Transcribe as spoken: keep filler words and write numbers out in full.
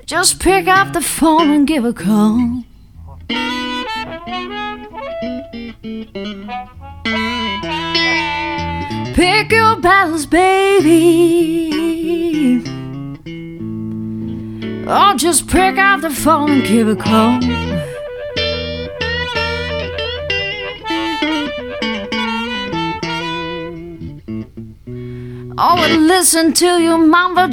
Just pick up the phone and give a call. Pick your battles, baby. Oh, just pick up the phone and give a call. Oh, and listen to your mama